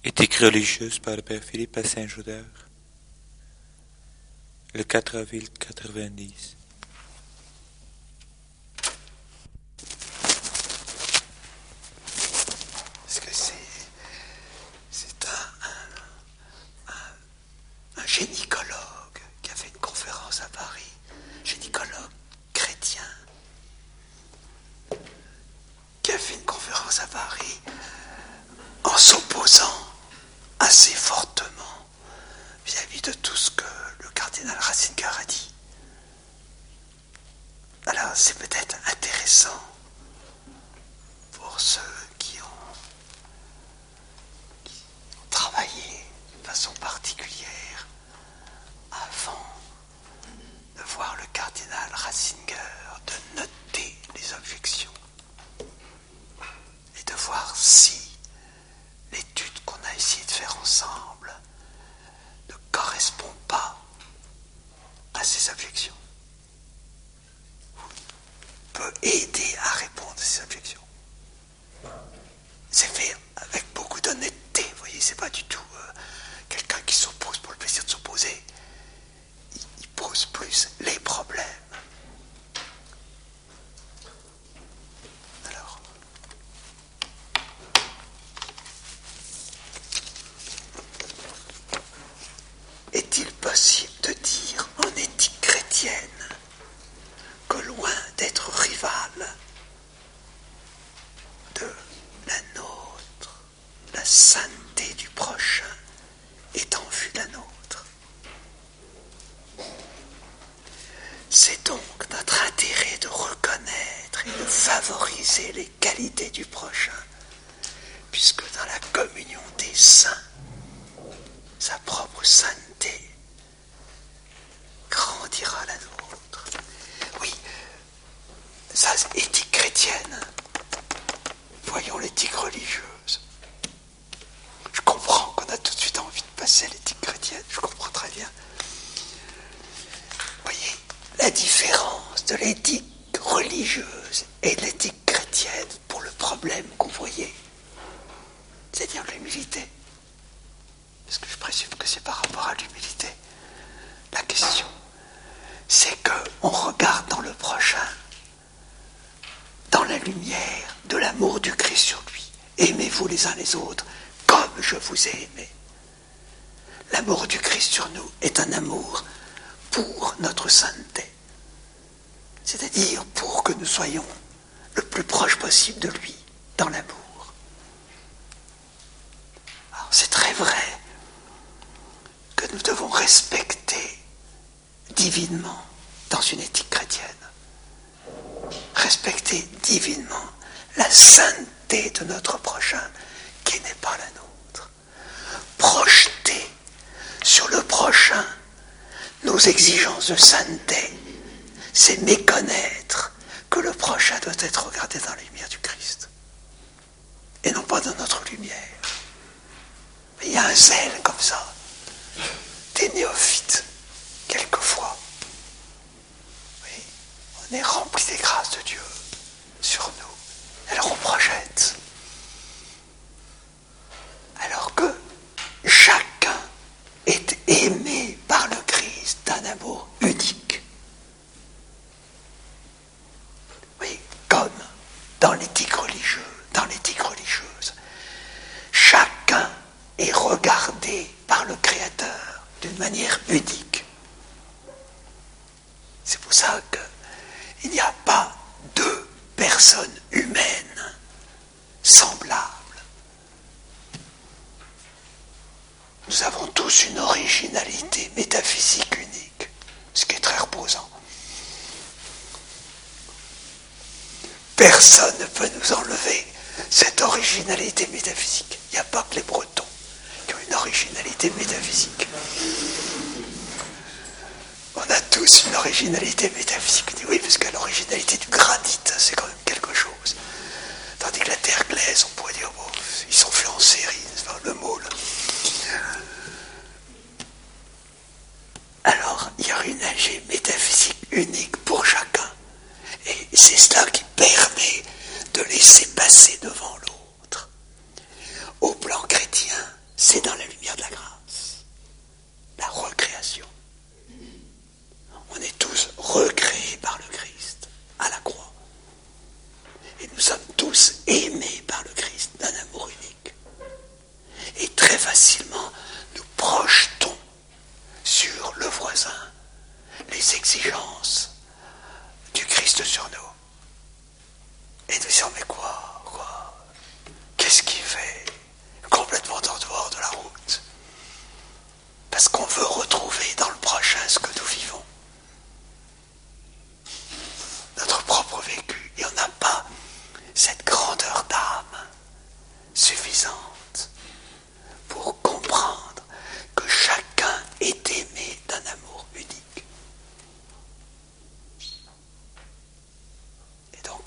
Éthique religieuse par le Père Philippe à Saint-Gaudens, le 4 avril 90. Parce que c'est un gynécologue qui a fait une conférence à Paris, gynécologue chrétien, qui a fait une conférence à Paris en s'opposant assez fortement vis-à-vis de tout ce que le cardinal Ratzinger a dit. Alors c'est peut-être intéressant pour ceux qui ont travaillé de façon particulière avant de voir le cardinal Ratzinger, de noter les objections et de voir si l'étude qu'on a essayé de faire ensemble ne correspond pas à ces objections, peut aider à répondre à ces objections. C'est fait avec beaucoup d'honnêteté, vous voyez, c'est pas du tout quelqu'un qui s'oppose pour le plaisir de s'opposer. Il pose plus les problèmes. Alors, est-il possible de dire en éthique chrétienne que loin d'être rival de la nôtre, la sainteté du prochain est en vue de la nôtre? C'est donc notre intérêt de reconnaître et de favoriser les qualités du prochain, puisque dans la communion des saints, sa propre sainteté grandira la nôtre. Oui, ça c'est éthique chrétienne. Voyons l'éthique religieuse. Je comprends qu'on a tout de suite envie de passer à l'éthique chrétienne, je comprends très bien. Voyez, la différence de l'éthique religieuse et de l'éthique chrétienne pour le problème que vous voyez, c'est-à-dire l'humilité. Parce que je présume que c'est par rapport à l'humilité. La question, c'est qu'on regarde dans le prochain, dans la lumière de l'amour du Christ sur lui. Aimez-vous les uns les autres comme je vous ai aimé. L'amour du Christ sur nous est un amour pour notre sainteté. C'est-à-dire pour que nous soyons le plus proche possible de lui dans l'amour. Alors c'est très vrai que nous devons respecter divinement dans une éthique chrétienne. Respecter divinement la sainteté de notre prochain qui n'est pas la nôtre. Projeter sur le prochain nos exigences de sainteté, c'est méconnaître que le prochain doit être regardé dans la lumière du Christ et non pas dans notre lumière. Mais il y a un zèle comme ça, des néophytes, quelquefois. Oui, on est rempli des grâces de Dieu sur nous. Alors on projette. Alors que chacun est aimé par le Christ d'un amour unique. Oui, comme dans l'éthique religieuse, chacun est regardé par le Créateur d'une manière unique. C'est pour ça qu'il n'y a pas deux personnes humaines semblables. Nous avons tous une originalité métaphysique unique, ce qui est très reposant. Personne ne peut nous enlever cette originalité métaphysique. Il n'y a pas que les Bretons qui ont une originalité métaphysique. On a tous une originalité métaphysique. Oui, parce que l'originalité du granit, c'est quand même quelque chose. Tandis que la terre glaise, on pourrait dire, bon, ils sont faits en série, n'est-ce pas, le moule. Alors, il y a une énergie métaphysique unique pour chacun. Et c'est cela qui permet de laisser passer devant l'autre. Au plan chrétien,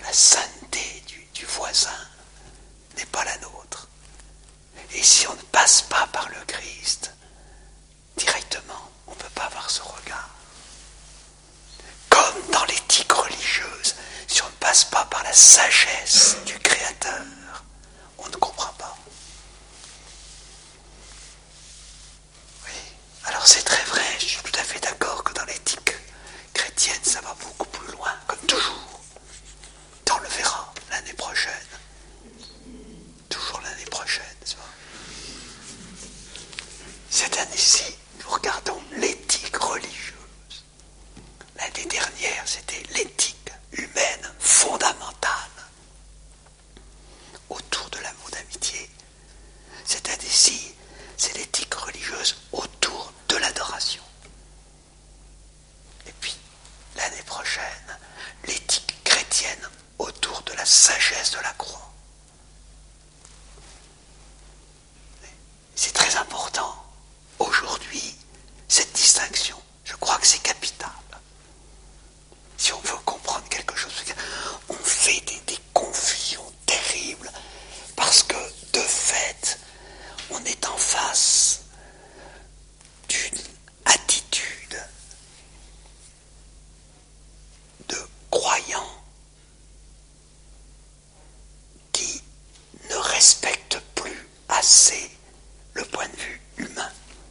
la sainteté du voisin n'est pas la nôtre. Et si on ne passe pas par le Christ, directement, on ne peut pas avoir ce regard. Comme dans l'éthique religieuse, si on ne passe pas par la sagesse du Créateur, on ne comprend pas. Oui, alors c'est très vrai, je suis tout à fait d'accord que dans l'éthique chrétienne, ça va beaucoup plus loin, comme toujours. On le verra l'année prochaine. Toujours l'année prochaine, c'est vrai. Cette année-ci, nous regardons l'éthique religieuse. L'année dernière, c'était l'éthique humaine fondamentale autour de l'amour d'amitié. Cette année-ci, c'est l'éthique religieuse autour de l'adoration. Et puis, l'année prochaine, l'éthique chrétienne autour de la sagesse de la croix. C'est très important. Aujourd'hui, cette distinction, je crois que c'est capital. Si on veut comprendre quelque chose, on fait des confusions terribles, parce que, de fait, on est en face d'une attitude de croyants qui ne respectent plus assez le point de vue humain.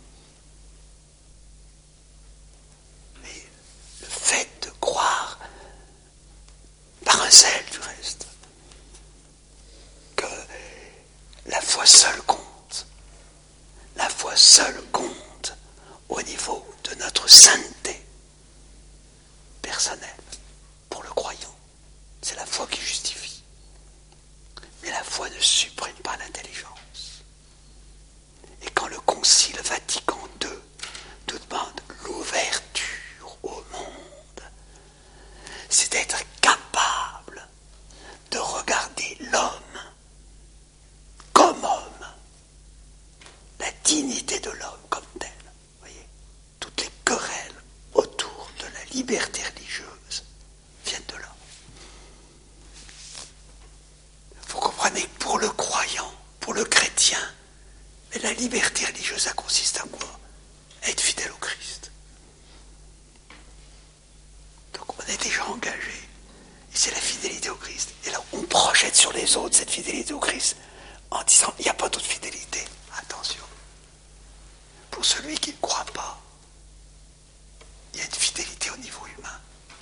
Mais le fait de croire, par un zèle du reste, que la foi seule compte, la foi seule compte au niveau de notre sainteté personnelle pour le croyant. C'est la foi qui justifie. Mais la foi ne supprime pas l'intelligence. Et quand le Concile Vatican II nous demande l'ouverture au monde, c'est d'être capable de regarder l'homme comme homme, la dignité de l'homme comme telle. Vous voyez, toutes les querelles autour de la liberté religieuse viennent de là. Vous comprenez que pour le croyant, pour le chrétien, mais la liberté religieuse, ça consiste à quoi? À être fidèle au Christ. Donc on est déjà engagé. Et c'est la fidélité au Christ. Et là, on projette sur les autres cette fidélité au Christ en disant, il n'y a pas d'autre fidélité. Attention. Pour celui qui ne croit pas, il y a une fidélité au niveau humain.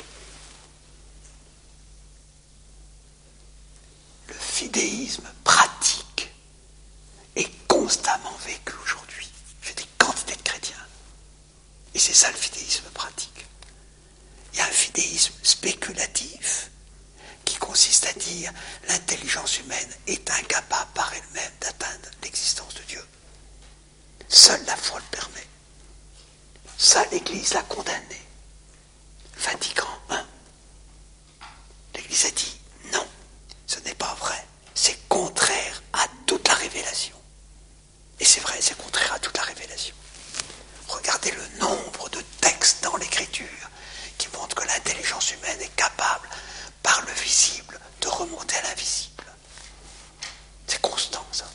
Le fidéisme pratique est constamment vécu aujourd'hui. J'ai des quantités de chrétiens. Et c'est ça le fidéisme pratique. Il y a un fidéisme spéculatif qui consiste à dire l'intelligence humaine est incapable par elle-même d'atteindre l'existence de Dieu. Seule la foi le permet. Ça, l'Église l'a condamné. Vatican I. L'Église a dit non, ce n'est pas vrai. C'est contraire à toute la révélation. Et c'est vrai, c'est contraire à toute la révélation. Regardez le nombre de textes dans l'Écriture qui montrent que l'intelligence humaine est capable, par le visible, de remonter à l'invisible. C'est constant, ça.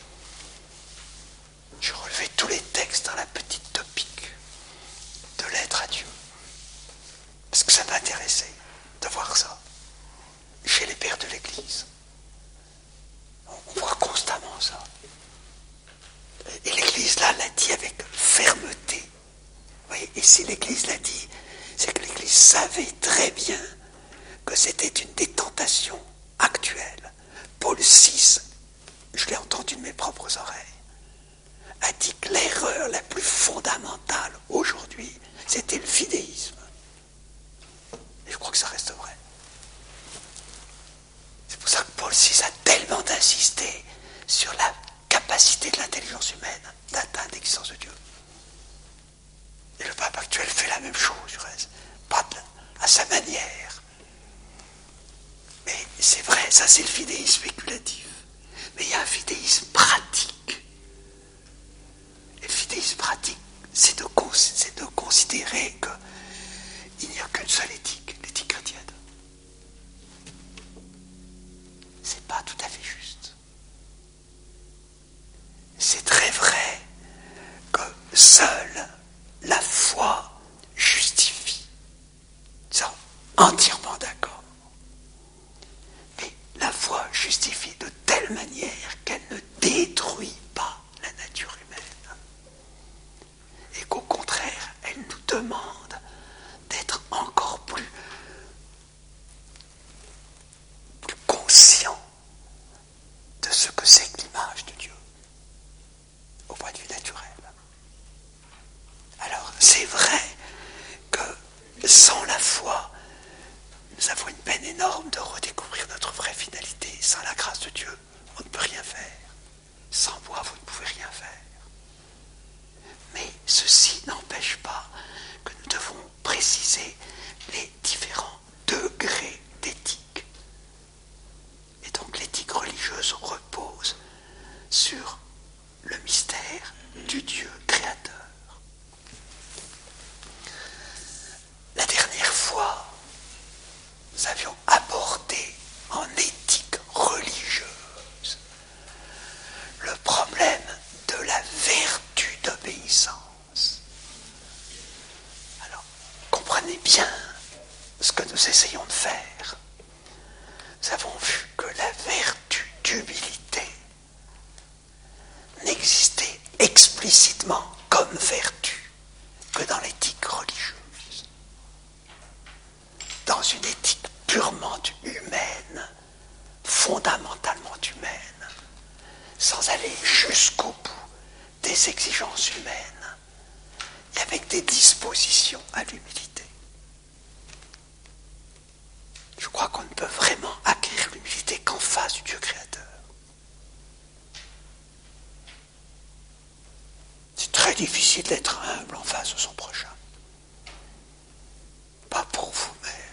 Je relevais tous les textes dans la petite topique de l'être à Dieu. Parce que ça m'intéressait de voir ça chez les pères de l'Église. On voit constamment ça. Et l'Église, là, l'a dit avec fermeté. Vous voyez, et si l'Église l'a dit, c'est que l'Église savait très bien que c'était une des tentations actuelles. Paul VI, je l'ai entendu de mes propres oreilles, a dit que l'erreur la plus fondamentale aujourd'hui, c'était le fidéisme. Et je crois que ça reste vrai. C'est pour ça que Paul VI a tellement insisté sur la capacité de l'intelligence humaine d'atteindre l'existence de Dieu. Et le pape actuel fait la même chose, du reste. Pas à sa manière. Mais c'est vrai, ça c'est le fidéisme spéculatif. Mais il y a un fidéisme pratique. Et le fidéisme pratique, c'est de considérer qu'il n'y a qu'une seule éthique, l'éthique chrétienne. seule la foi justifie. Nous sommes entièrement d'accord. Mais la foi justifie de telle manière qu'elle ne détruit pas la nature humaine. Et qu'au contraire, elle nous demande d'être encore plus conscients de ce que c'est que l'image de Dieu, au point de vue naturel. Alors, c'est vrai que sans la foi, nous avons une peine énorme de redécouvrir notre vraie finalité. Sans la grâce de Dieu, on ne peut rien faire. Sans moi, vous ne pouvez rien faire. Mais ceci n'empêche pas que nous devons préciser les différents degrés d'éthique. Et donc l'éthique religieuse repose sur le mystère du Dieu créateur. La dernière fois, nous avions abordé en éthique religieuse le problème de la vertu d'obéissance. Alors, comprenez bien ce que nous essayons de faire. Nous avons vu que la vertu d'humilité n'existait explicitement comme vertu que dans l'éthique religieuse. Dans une éthique purement humaine, fondamentalement humaine, sans aller jusqu'au bout des exigences humaines, et avec des dispositions à l'humilité. Je crois qu'on ne peut vraiment acquérir l'humilité qu'en face du Dieu créateur. C'est très difficile d'être humble en face de son prochain. Pas pour vous, mais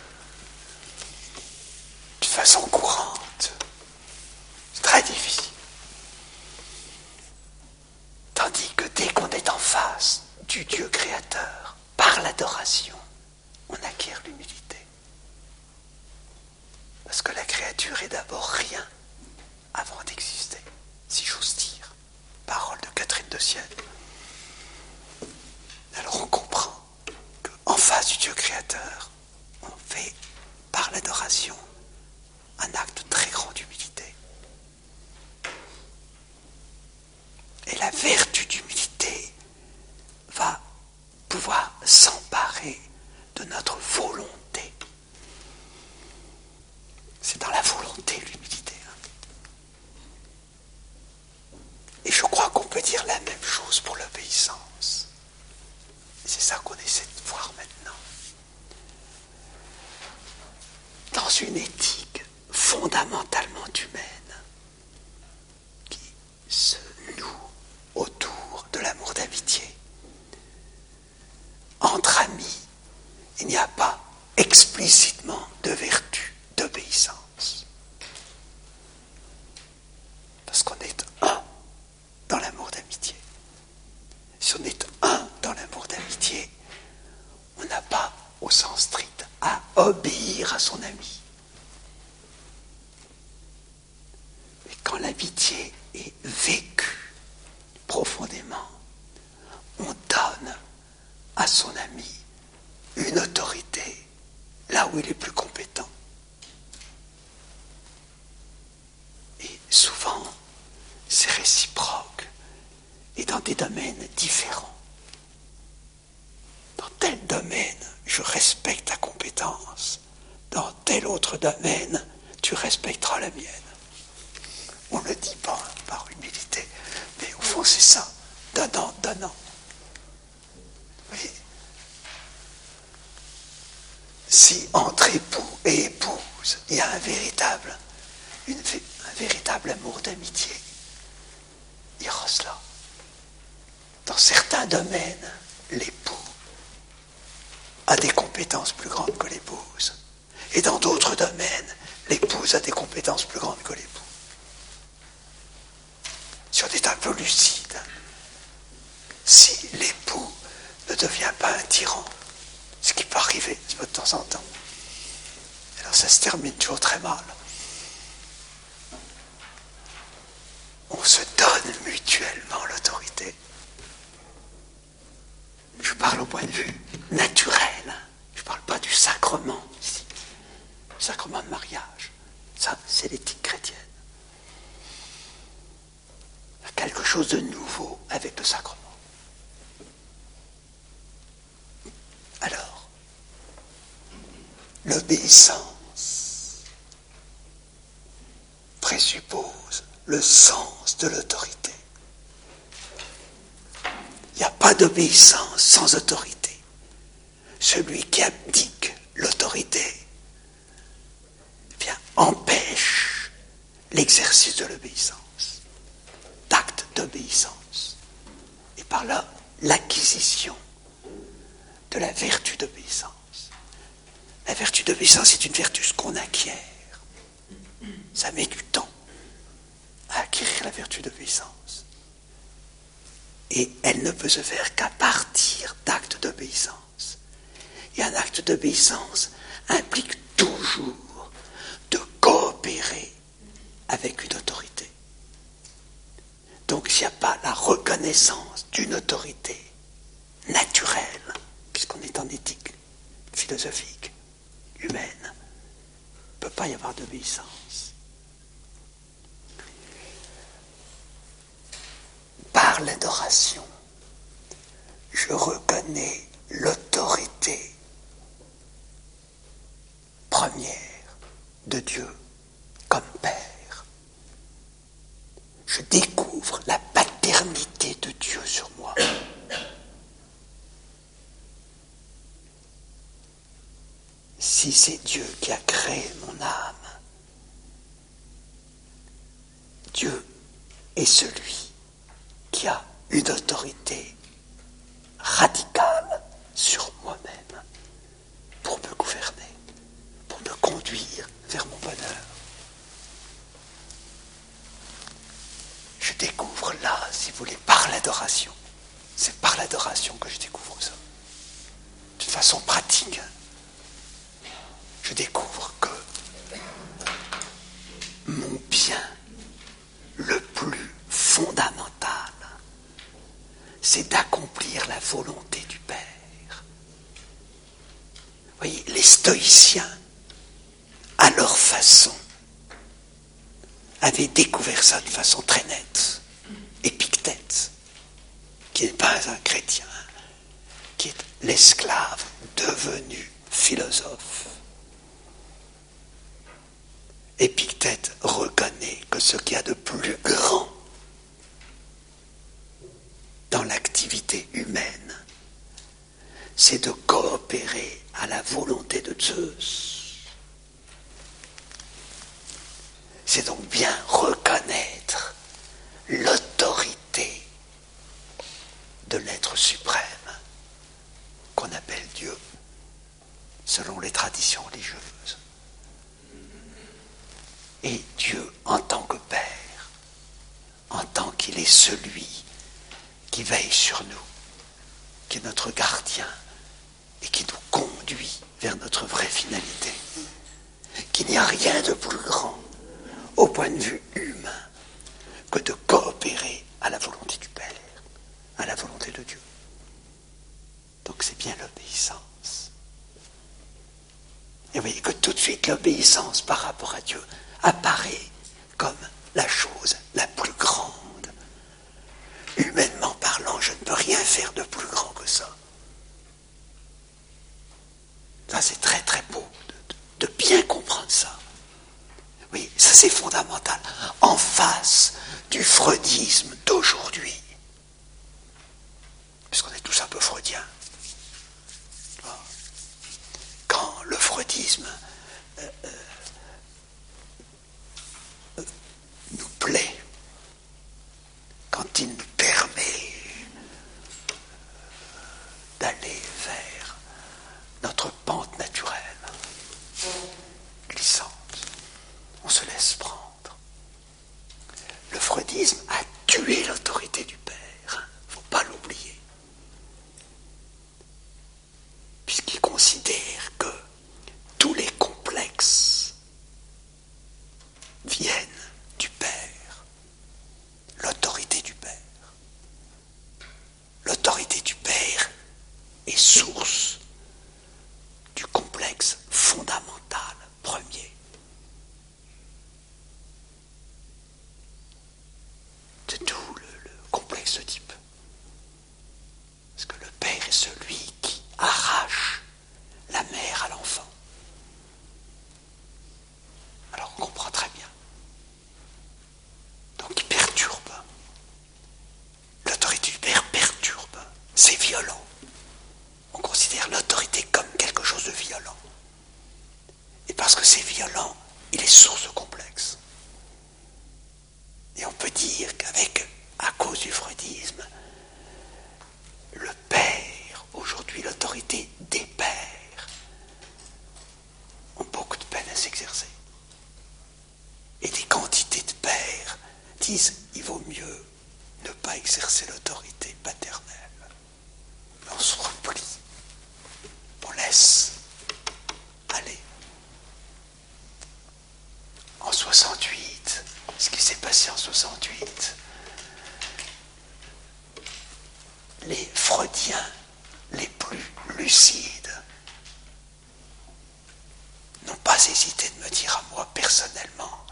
de façon courante. C'est très difficile. Tandis que dès qu'on est en face du Dieu créateur, par l'adoration, on acquiert l'humilité. Parce que la créature est d'abord rien avant d'exister, si j'ose dire. Parole de Catherine de Sienne. Alors on comprend qu'en face du Dieu créateur, on fait par l'adoration un acte de très grande humilité. Et la vertu d'humilité va pouvoir s'emparer de notre volonté. C'est dans la volonté l'humilité. Et je crois qu'on peut dire la même chose pour l'obéissance. C'est ça qu'on essaie de voir maintenant. Dans une éthique fondamentalement humaine qui se noue autour de l'amour d'amitié, entre amis, il n'y a pas explicitement de vertu d'obéissance. Parce qu'on est un dans l'amour d'amitié. Si on est un dans l'amour d'amitié, on n'a pas, au sens strict, à obéir à son ami. Mais quand l'amitié est vécue profondément, on donne à son ami une autorité là où il est plus compétent. Et souvent, c'est réciproque et dans des domaines différents. Dans tel domaine, je respecte ta compétence. Dans tel autre domaine, tu respecteras la mienne. On ne le dit pas par humilité, mais au fond c'est ça, donnant, donnant. Oui. Si entre époux et épouse, il y a un véritable amour d'amitié, Eros là. Dans certains domaines, l'époux a des compétences plus grandes que l'épouse. Et dans d'autres domaines, l'épouse a des compétences plus grandes que l'époux. Si on est un peu lucide, si l'époux ne devient pas un tyran, ce qui peut arriver de temps en temps, alors ça se termine toujours très mal. On se donne mutuellement l'autorité. parle au point de vue naturel. Je ne parle pas du sacrement ici. Le sacrement de mariage. Ça, c'est l'éthique chrétienne. Il y a quelque chose de nouveau avec le sacrement. Alors, l'obéissance présuppose le sens de l'autorité. Il n'y a pas d'obéissance sans autorité. Celui qui abdique l'autorité, eh bien, empêche l'exercice de l'obéissance, d'acte d'obéissance, et par là, l'acquisition de la vertu d'obéissance. La vertu d'obéissance est une vertu qu'on acquiert. Ça met du temps à acquérir la vertu d'obéissance. Et elle ne peut se faire qu'à partir d'actes d'obéissance. Et un acte d'obéissance implique toujours de coopérer avec une autorité. Donc s'il n'y a pas la reconnaissance d'une autorité naturelle, puisqu'on est en éthique philosophique, humaine, il ne peut pas y avoir d'obéissance. Par l'adoration, je reconnais l'autorité première de Dieu comme Père. Je découvre la paternité de Dieu sur moi. Si c'est Dieu qui a créé mon âme, Dieu est celui qui a une autorité radicale sur moi-même pour me gouverner, pour me conduire vers mon bonheur. Je découvre là, si vous voulez, par l'adoration. C'est par l'adoration que je découvre ça. D'une façon pratique. Je découvre que mon bien le plus fondamental, c'est d'accomplir la volonté du Père. Vous voyez, les stoïciens, à leur façon, avaient découvert ça de façon très nette. Épictète, qui n'est pas un chrétien, qui est l'esclave devenu philosophe. Épictète reconnaît que ce qu'il y a de plus grand dans l'activité humaine, c'est de coopérer à la volonté de Zeus. C'est donc bien reconnaître l'autorité de l'être suprême qu'on appelle Dieu, selon les traditions religieuses. Et Dieu, en tant que Père, en tant qu'il est celui qui veille sur nous, qui est notre gardien et qui nous conduit vers notre vraie finalité, qu'il n'y a rien de plus grand au point de vue humain que de coopérer à la volonté du Père, à la volonté de Dieu. Donc c'est bien l'obéissance. Et vous voyez que tout de suite l'obéissance par rapport à Dieu apparaît comme la chose la plus grande. Humainement parlant, je ne peux rien faire de plus grand que ça. Ça, c'est très très beau de bien comprendre ça. Oui, ça c'est fondamental. En face du freudisme d'aujourd'hui, puisqu'on est tous un peu freudiens, quand le freudisme nous plaît, quand il nous permet d'aller vers notre pente naturelle, glissante, on se laisse prendre. Le freudisme a tué parce que c'est violent, il est source de complexe. Et on peut dire à cause du freudisme, le père, aujourd'hui l'autorité des pères, ont beaucoup de peine à s'exercer. Et des quantités de pères disent il vaut mieux ne pas exercer l'autorité paternelle. Mais on se replie, on laisse aller. En 68, ce qui s'est passé en 68, les Freudiens les plus lucides n'ont pas hésité de me dire à moi personnellement,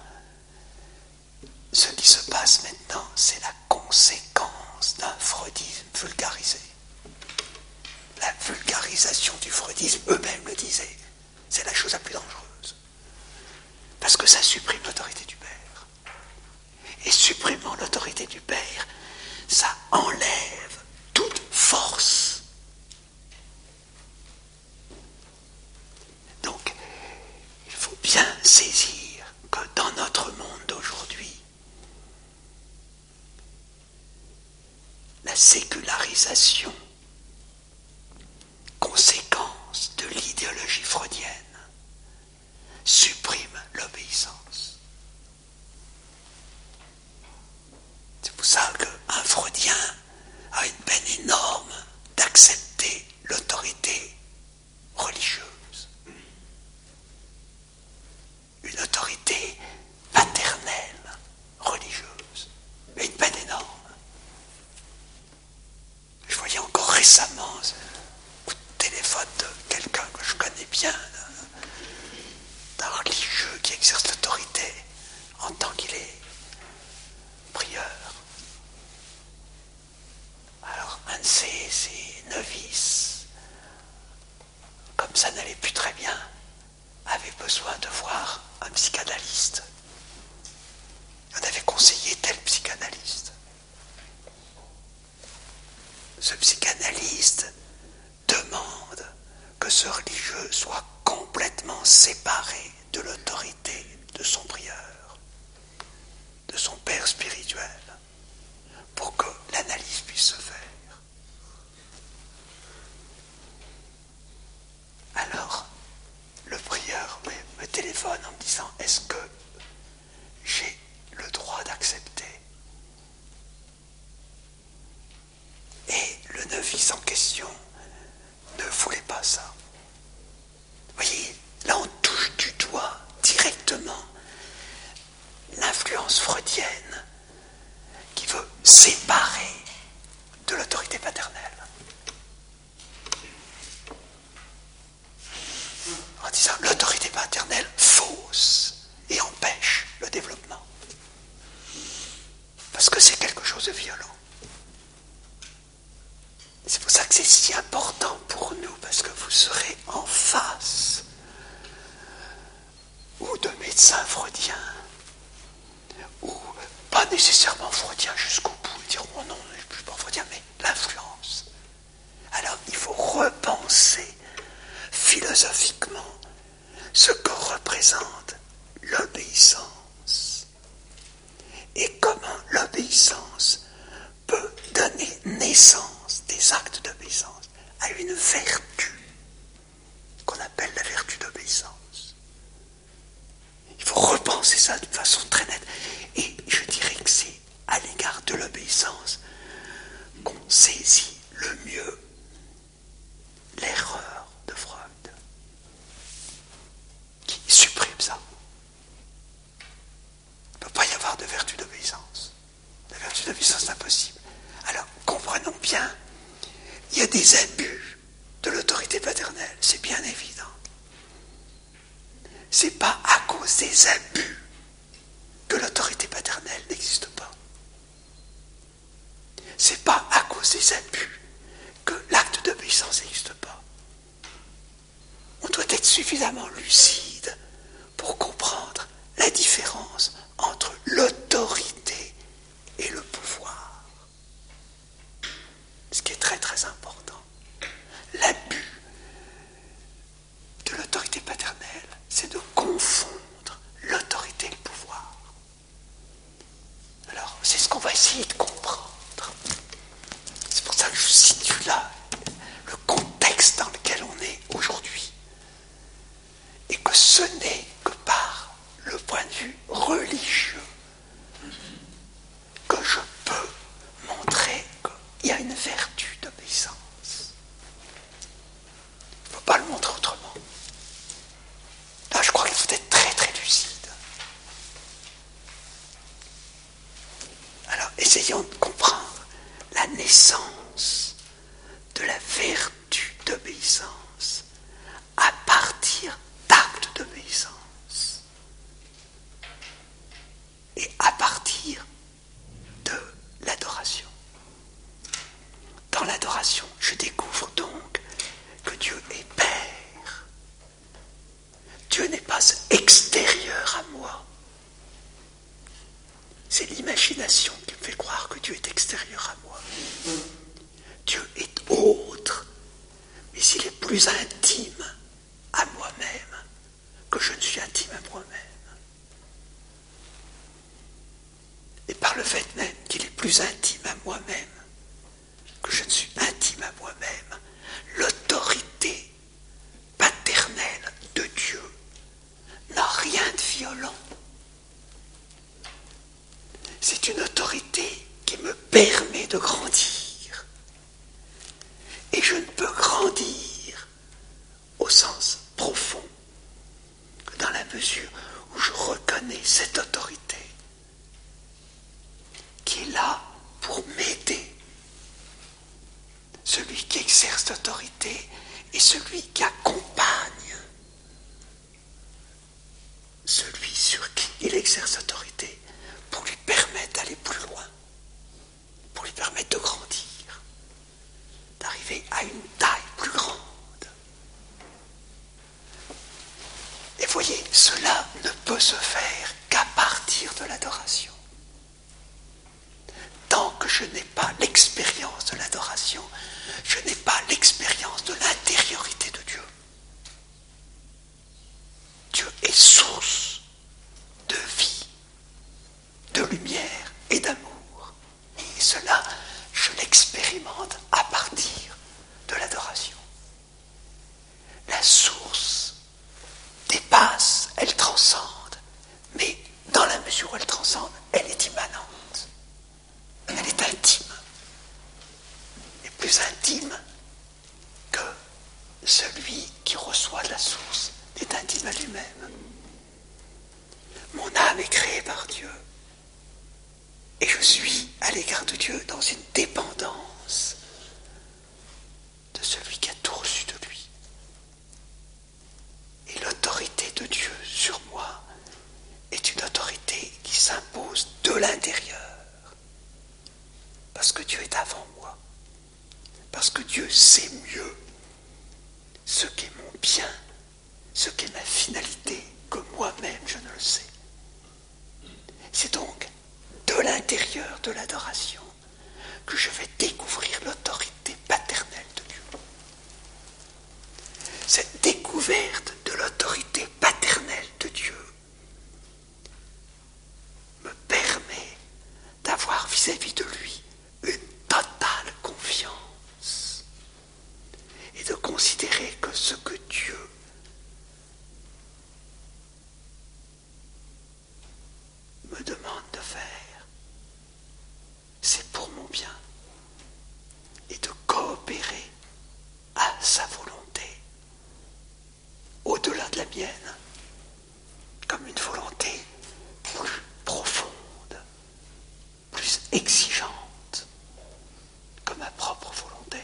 ce qui se passe maintenant, c'est la conséquence d'un freudisme vulgarisé. La vulgarisation du freudisme, eux-mêmes le disaient, c'est la chose la plus dangereuse. Parce que ça supprime l'autorité du père. Et supprimant l'autorité du père, ça enlève toute force. Donc, il faut bien saisir que dans notre monde d'aujourd'hui, la sécularisation, conséquence de l'idéologie freudienne, supprime l'obéissance. C'est pour ça qu'un freudien a une peine énorme d'accepter l'autorité religieuse. Une autorité paternelle religieuse. Et une peine énorme. Je voyais encore récemment un coup de téléphone de quelqu'un que je connais bien, d'un religieux qui exerce l'autorité en tant qu'il est prieur. Alors, un de ces novices, comme ça n'allait plus très bien, avait besoin de voir un psychanalyste. On avait conseillé tel psychanalyste. Ce psychanalyste demande que ce religieux soit complètement séparé de l'autorité de son prieur, de son père spirituel, pour que l'analyse puisse se faire. Alors, le prieur me téléphone en me disant « Est-ce que j'ai le droit d'accepter ?» Et le novice en question ne voulait pas ça. Vous voyez, là on touche du doigt directement l'influence freudienne qui veut séparer de l'autorité paternelle. En disant l'autorité paternelle fausse et empêche le développement. Parce que c'est quelque chose de violent. C'est pour ça que c'est si important pour nous, parce que vous serez en face ou de médecins freudiens, ou pas nécessairement freudiens jusqu'au bout, ils diront oh non, je ne suis pas freudien, mais l'influence. Alors il faut repenser philosophiquement ce que représente l'obéissance et comment l'obéissance peut donner naissance, des actes d'obéissance, à une vertu qu'on appelle la vertu d'obéissance. Il faut repenser ça de façon très nette. Et je dirais que c'est à l'égard de l'obéissance qu'on saisit le mieux l'erreur de Freud, qui supprime ça. Il ne peut pas y avoir de vertu d'obéissance. La vertu d'obéissance, c'est impossible. Alors, comprenons bien, il y a des abus de l'autorité paternelle, c'est bien évident. C'est pas à cause des abus que l'autorité paternelle n'existe pas. C'est pas à cause des abus que l'acte d'obéissance n'existe pas. On doit être suffisamment lucide pour comprendre la différence entre l'autorité et le pouvoir. Ce qui est très très important. L'abus de l'autorité paternelle, c'est de comprendre essayons de comprendre la naissance de la vertu d'obéissance à partir d'actes d'obéissance et à partir de l'adoration. Dans l'adoration, je découvre donc que Dieu est Père. Dieu n'est pas extérieur à moi. C'est l'imagination qui me fait croire que Dieu est extérieur à moi. Dieu est autre, mais il est plus intime à moi-même que je ne suis intime à moi-même. Et par le fait même qu'il est plus intime à moi-même que je ne suis intime à moi-même, l'autorité paternelle de Dieu n'a rien de violent. C'est une autorité qui me permet de grandir. Et je ne peux grandir au sens profond que dans la mesure où je reconnais cette autorité qui est là pour m'aider. Celui qui exerce l'autorité est celui qui accompagne celui sur qui il exerce l'autorité pour lui permettre d'aller plus loin, pour lui permettre de grandir, d'arriver à une taille plus grande. Et voyez, cela ne peut se faire qu'à partir de l'adoration. Tant que je n'ai pas l'expérience de l'adoration, je n'ai pas l'expérience de l'intériorité de Dieu. Dieu est source de vie, de lumière et d'amour. Et cela, je l'expérimente à partir de l'adoration. La source dépasse, elle transcende, mais dans la mesure où elle transcende, elle est immanente. Elle est intime. Et plus intime que celui qui reçoit de la source est intime à lui-même. Mon âme est créée par Dieu. Et je suis à l'égard de Dieu dans une dépendance de celui qui a tout reçu de lui. Et l'autorité de Dieu sur moi est une autorité qui s'impose de l'intérieur. Parce que Dieu est avant moi. Parce que Dieu sait mieux ce qu'est mon bien, ce qu'est ma finalité, que moi-même je ne le sais. C'est donc de l'intérieur de l'adoration que je vais découvrir l'autorité paternelle de Dieu. Cette découverte de l'autorité paternelle de Dieu me permet d'avoir vis-à-vis de lui une totale confiance et de considérer que ce que Dieu me demande de faire, c'est pour mon bien et de coopérer à sa volonté au-delà de la mienne comme une volonté plus profonde, plus exigeante que ma propre volonté,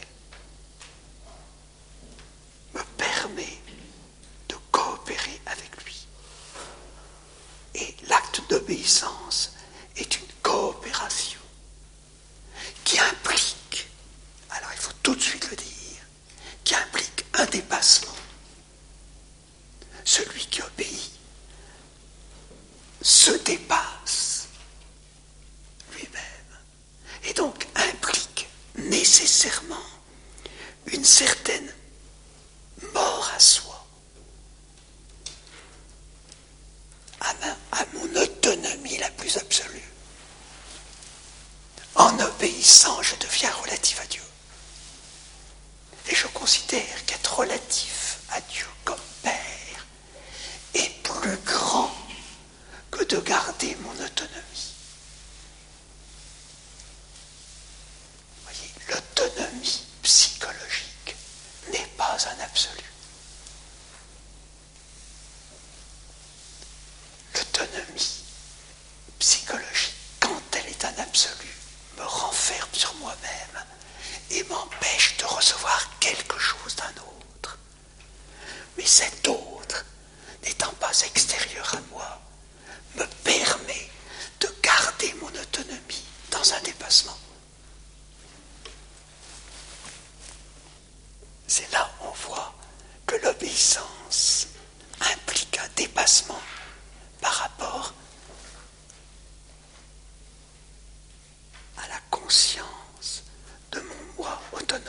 me permet de coopérer avec lui. Et l'acte d'obéissance est une coopération qui implique, alors il faut tout de suite le dire, qui implique un dépassement. Celui qui obéit se dépasse lui-même et donc implique nécessairement une certaine mort à soi, à mon autonomie la plus absolue. En obéissant, je deviens relatif à Dieu. Et je considère qu'être relatif à Dieu comme Père est plus grand que de garder mon autonomie. Vous voyez, l'autonomie psychologique n'est pas un absolu. L'autonomie psychologique, quand elle est un absolu, me pas extérieure à moi me permet de garder mon autonomie dans un dépassement. C'est là où on voit que l'obéissance implique un dépassement par rapport à la conscience de mon moi autonome.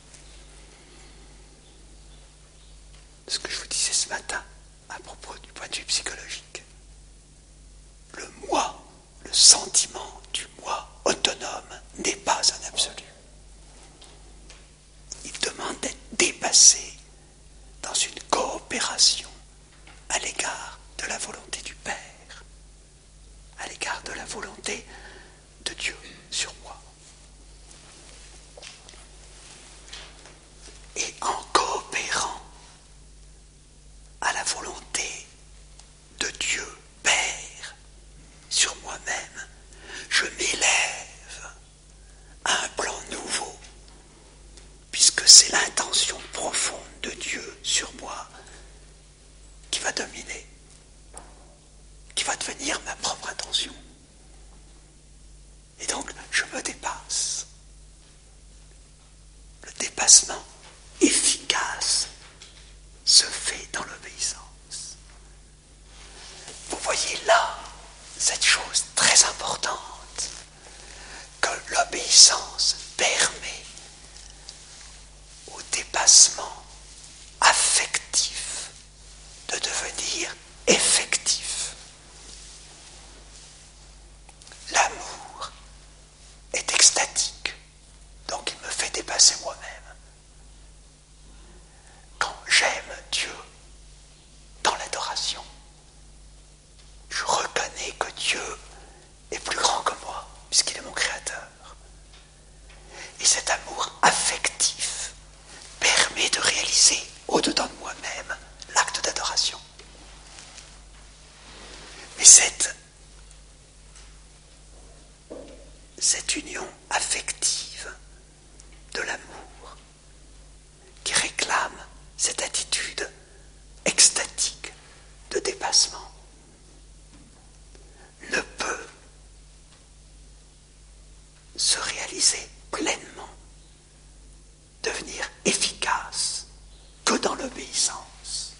Ce que je vous disais ce matin à propos du point de vue psychologique. Le moi, le sentiment du moi autonome n'est pas un absolu. Il demande d'être dépassé dans une coopération à l'égard de la volonté du Père, à l'égard de la volonté de Dieu sur moi. Et en coopérant à la volonté de Dieu Père sur moi-même, je m'élève à un plan nouveau, puisque c'est l'intention profonde de Dieu sur moi qui va dominer, qui va devenir ma propre intention. Et donc, je me dépasse. Le dépassement efficace se fait dans l'obéissance. Vous voyez là cette chose très importante, que l'obéissance permet au dépassement affectif de devenir effectif. L'amour est extatique, donc il me fait dépasser moi-même. Quand j'aime Dieu dans l'adoration, je reconnais que Dieu est plus grand que moi, puisqu'il est mon créateur. Et cet amour affectif permet de réaliser au-dedans de moi-même l'acte d'adoration. Mais cette union affective de l'amour qui réclame cette attitude extatique de dépassement ne peut se réaliser pleinement, devenir efficace que dans l'obéissance.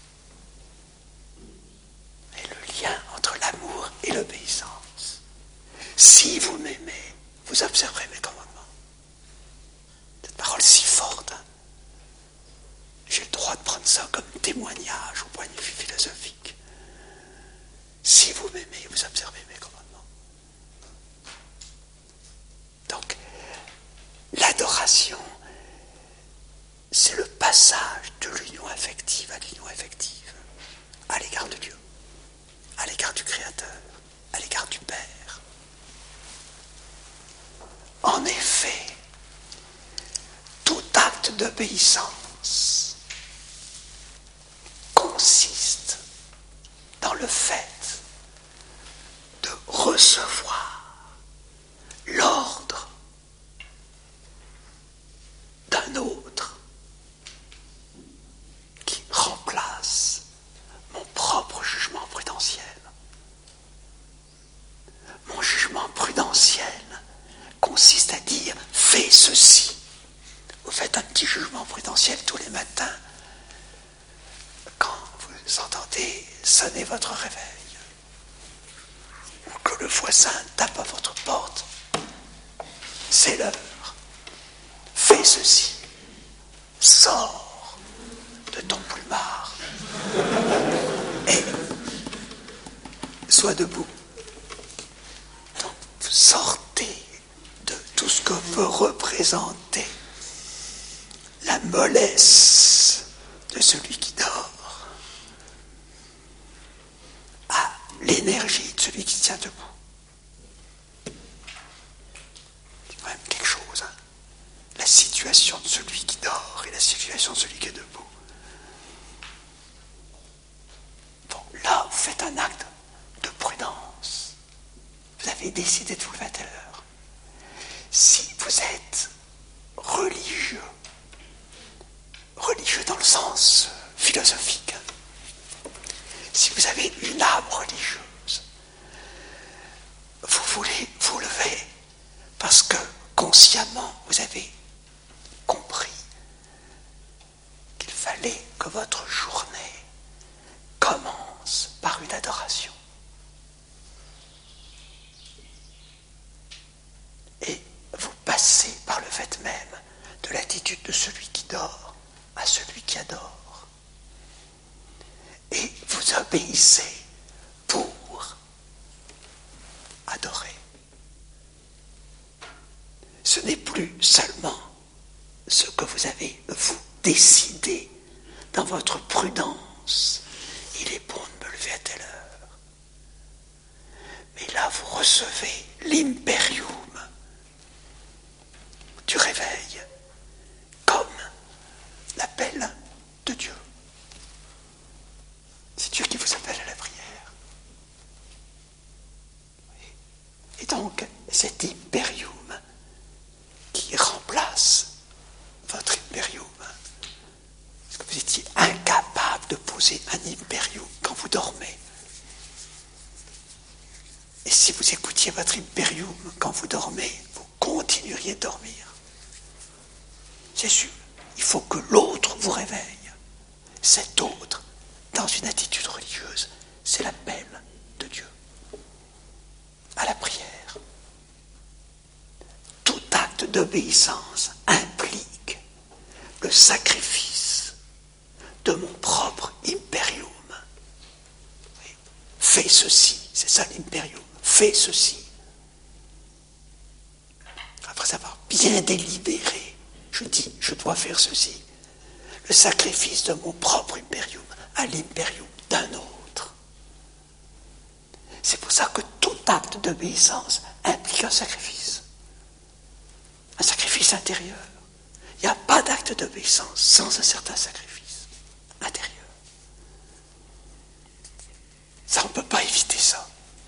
Et le lien entre l'amour et l'obéissance. Si vous m'aimez, vous observerez mes commandements. Cette parole si forte, hein. J'ai le droit de prendre ça comme témoignage au point de vue philosophique. Si vous m'aimez, vous observez mes commandements. Donc, l'adoration, c'est le passage de l'union affective à l'union affective, à l'égard de Dieu, à l'égard du Créateur, à l'égard du Père. En effet, tout acte d'obéissance consiste dans le fait de recevoir l'ordre d'un autre qui remplace mon propre jugement prudentiel. Mon jugement prudentiel consiste à dire « fais ceci ». Vous faites un petit jugement prudentiel tous les matins quand vous entendez sonner votre réveil ou que le voisin tape à votre porte. C'est l'heure. Fais ceci. Sors de ton plumard et sois debout. Donc, vous sortez de tout ce que peut représenter la mollesse de celui qui dort à l'énergie de celui qui se tient debout. C'est quand même quelque chose, hein. La situation de celui qui dort et la situation de celui qui est debout. Bon, là, vous faites un acte de prudence. Vous avez décidé de vous lever à telle heure. Si vous êtes religieux dans le sens philosophique, si vous avez de celui qui dort à celui qui adore. Et vous obéissez pour adorer. Ce n'est plus seulement ce que vous avez, vous, décidé dans votre prudence. Il est bon de me lever à telle heure. Mais là, vous recevez l'imperium du réveil comme l'appel de Dieu. C'est Dieu qui vous appelle à la prière. Et donc, cet imperium qui remplace votre imperium. Parce que vous étiez incapable de poser un imperium quand vous dormez. Et si vous écoutiez votre imperium quand vous dormez, vous continueriez de dormir. C'est sûr, il faut que l'autre vous réveille. Cet autre, dans une attitude religieuse, c'est l'appel de Dieu à la prière. Tout acte d'obéissance implique le sacrifice de mon propre imperium. Oui. Fais ceci, c'est ça l'imperium. Fais ceci. Après avoir bien délibéré, je dis, je dois faire ceci. Le sacrifice de mon propre imperium à l'imperium d'un autre. C'est pour ça que tout acte d'obéissance implique un sacrifice. Un sacrifice intérieur. Il n'y a pas d'acte d'obéissance sans un certain sacrifice intérieur. Ça, on ne peut pas éviter ça.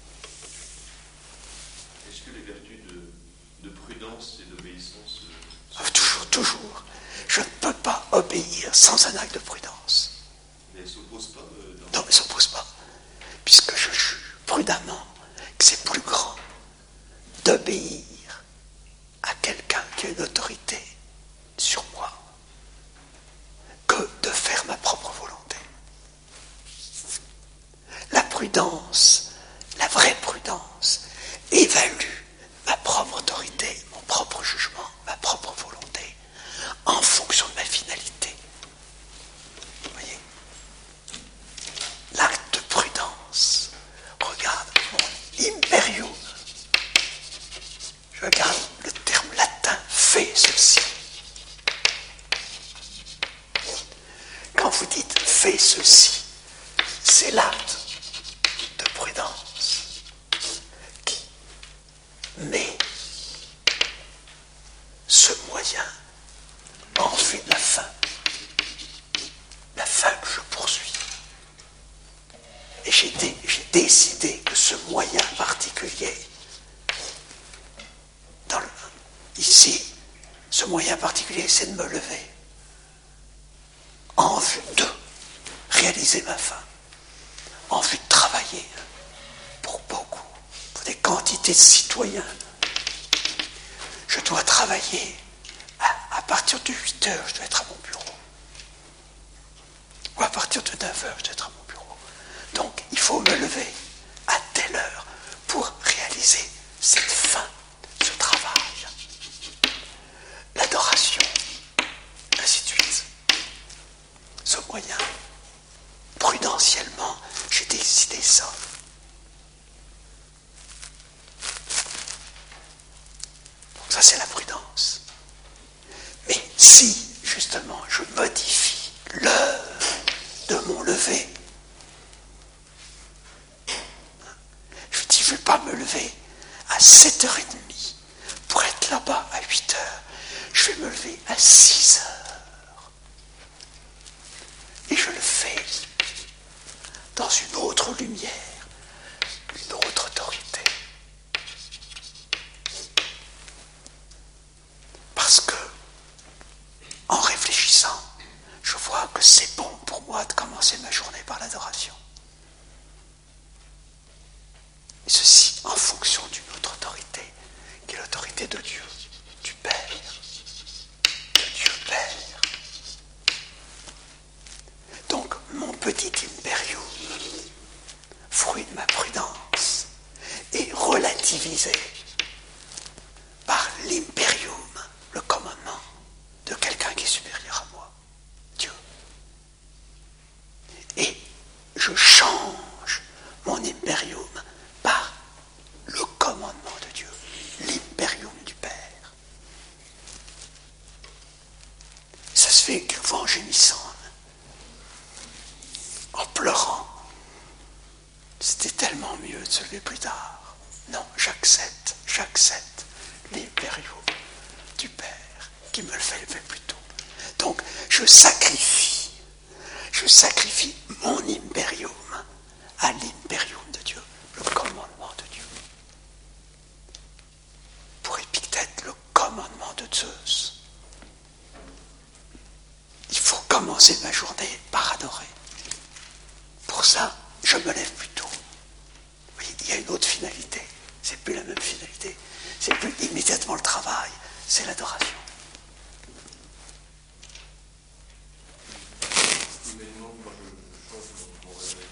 Est-ce que les vertus de prudence et d'obéissance... Toujours. Je ne peux pas obéir sans un acte de prudence. Mais elles ne s'opposent pas Non, elles ne s'opposent pas. Puisque je juge prudemment que c'est plus grand d'obéir à quelqu'un qui a une autorité sur moi que de faire ma propre volonté. La prudence, la vraie prudence, évalue ma propre autorité, mon propre jugement, ma propre volonté, en fonction de ma finalité. Vous voyez ? L'acte de prudence, regarde mon imperium. Je regarde le terme latin, fais ceci. Quand vous dites fais ceci, c'est l'acte de prudence qui met ce moyen en vue de la fin que je poursuis. Et j'ai décidé que ce moyen particulier, ici, ce moyen particulier, c'est de me lever en vue de réaliser ma fin, en vue de travailler pour beaucoup, pour des quantités de citoyens. Je dois travailler à partir de 8 heures, je dois être à mon bureau. Ou à partir de 9 heures, je dois être à mon bureau. Donc, il faut me lever à telle heure pour réaliser cette fin, ce travail. L'adoration, ainsi de suite. Ce moyen, prudentiellement, j'ai décidé ça. Donc ça, c'est la prudence. Mais si, justement, je modifie l'heure de mon lever, je dis, je ne vais pas me lever à 7h30 pour être là-bas à 8h. Je vais me lever à 6h. Et je le fais dans une autre lumière, une autre autorité. Parce que, en réfléchissant, je vois que c'est bon pour moi de commencer ma journée par l'adoration. Et ceci en fonction d'une autre autorité, qui est l'autorité de Dieu, du Père, de Dieu Père. Donc, mon petit imperium, fruit de ma prudence, est relativisé par l'imperium, le commandement de quelqu'un qui est supérieur. l'imperium par le commandement de Dieu, l'imperium du Père. Ça se fait quelquefois en gémissant, en pleurant. C'était tellement mieux de se lever plus tard. Non, j'accepte l'imperium du Père qui me le fait lever plus tôt. Donc, je sacrifie mon imperium à l'imperium de Dieu, le commandement de Dieu. Pour Épictète, le commandement de Zeus. Il faut commencer ma journée par adorer. Pour ça, je me lève plus tôt. Oui, il y a une autre finalité. C'est plus la même finalité. C'est plus immédiatement le travail, c'est l'adoration. Humainement, quand je change mon réveil,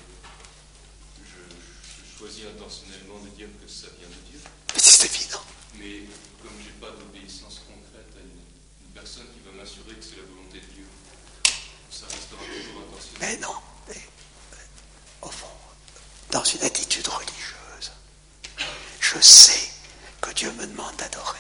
je choisis intentionnellement de dire que ça vient de Dieu. Mais c'est évident. Mais comme je n'ai pas d'obéissance concrète à une personne qui va m'assurer que c'est la volonté de Dieu, ça restera toujours intentionnel. Mais non. Au fond, dans une attitude religieuse, je sais que Dieu me demande d'adorer.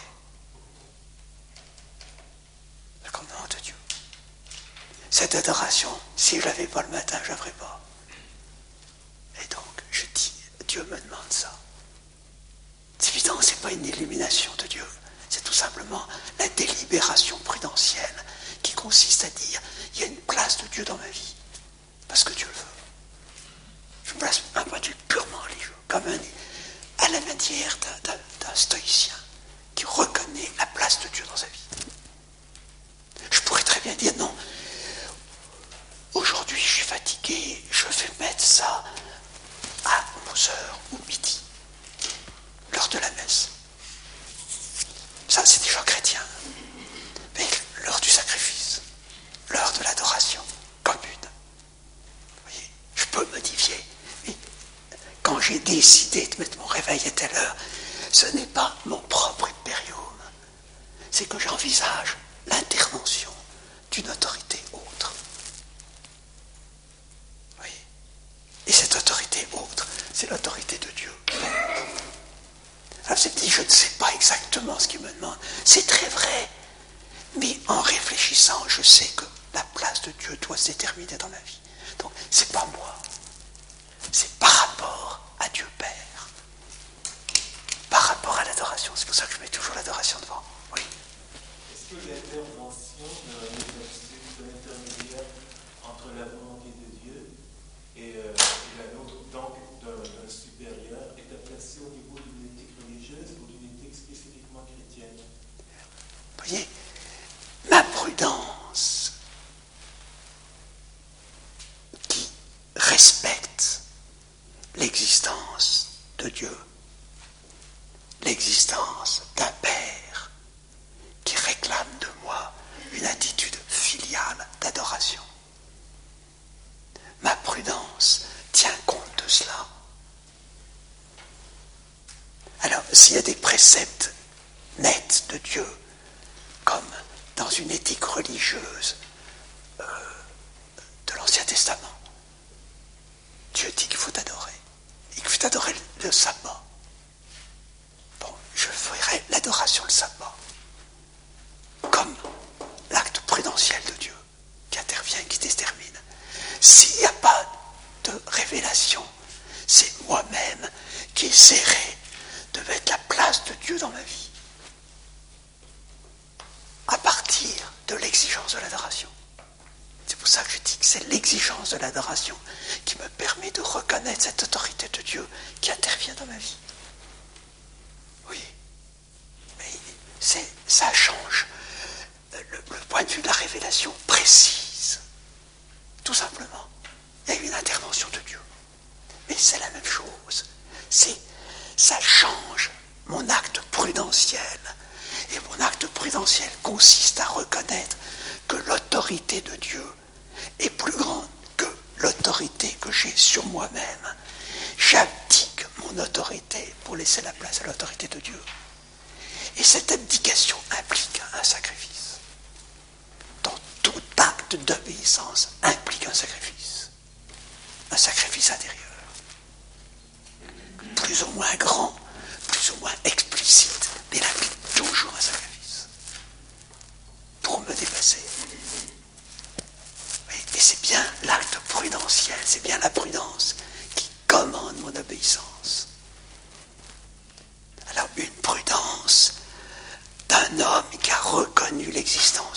Le commandement de Dieu. Cette adoration, si je ne l'avais pas le matin, je ne la ferais pas. Et donc, je dis, Dieu me demande ça. C'est évident, ce n'est pas une illumination de Dieu. C'est tout simplement la délibération prudentielle qui consiste à dire, il y a une place de Dieu dans ma vie, parce que Dieu le veut. Je me place un point de vue purement religieux, comme à la manière d'un stoïcien qui reconnaît la place de Dieu dans sa vie. Je pourrais très bien dire non, aujourd'hui je suis fatigué, je vais mettre ça à 11h ou midi, l'heure de la messe. Ça c'est déjà chrétien. Mais l'heure du sacrifice, l'heure de l'adoration commune. Vous voyez, je peux modifier. Mais quand j'ai décidé de mettre mon réveil à telle heure, ce n'est pas mon propre impérium. C'est que j'envisage l'intervention d'une autorité autre. Vous voyez ? Et cette autorité autre, c'est l'autorité de Dieu. Alors c'est dit, je ne sais pas exactement ce qu'il me demande. C'est très vrai. Mais en réfléchissant, je sais que la place de Dieu doit se déterminer dans ma vie. Donc, c'est pas moi. C'est par rapport à Dieu Père. Par rapport à l'adoration. C'est pour ça que je mets toujours l'adoration devant. Oui. Est-ce que l'intervention de l'intermédiaire entre la volonté de Dieu et la nôtre, donc d'un supérieur, est placée au niveau d'une éthique religieuse ou d'une éthique spécifiquement chrétienne? Vous voyez, ma prudence qui respecte l'existence de Dieu, l'existence d'un Père qui réclame de moi une attitude filiale d'adoration. Ma prudence tient compte de cela. Alors, s'il y a des préceptes nets de Dieu, comme dans une éthique religieuse de l'Ancien Testament, Dieu dit qu'il faut adorer. Il faut adorer le sabbat. Bon, je ferai l'adoration le sabbat comme l'acte prudentiel de Dieu qui intervient, qui détermine. S'il n'y a pas de révélation, c'est moi-même qui essaierai de mettre la place de Dieu dans ma vie à partir de l'exigence de l'adoration. C'est pour ça que je dis que c'est l'exigence de l'adoration qui me permet de reconnaître cette autorité de Dieu qui intervient dans ma vie. Oui, mais ça change le point de vue de la révélation précise. Tout simplement, il y a une intervention de Dieu. Mais c'est la même chose. Ça change mon acte prudentiel. Et mon acte prudentiel consiste à reconnaître que l'autorité de Dieu est plus grande que l'autorité que j'ai sur moi-même. J'abdique mon autorité pour laisser la place à l'autorité de Dieu. Et cette abdication implique un sacrifice. Donc tout acte d'obéissance implique un sacrifice intérieur. plus ou moins grand, plus ou moins explicite, mais il implique toujours un sacrifice pour me dépasser. Et c'est bien l'acte prudentiel, c'est bien la prudence qui commande mon obéissance. Alors une prudence d'un homme qui a reconnu l'existence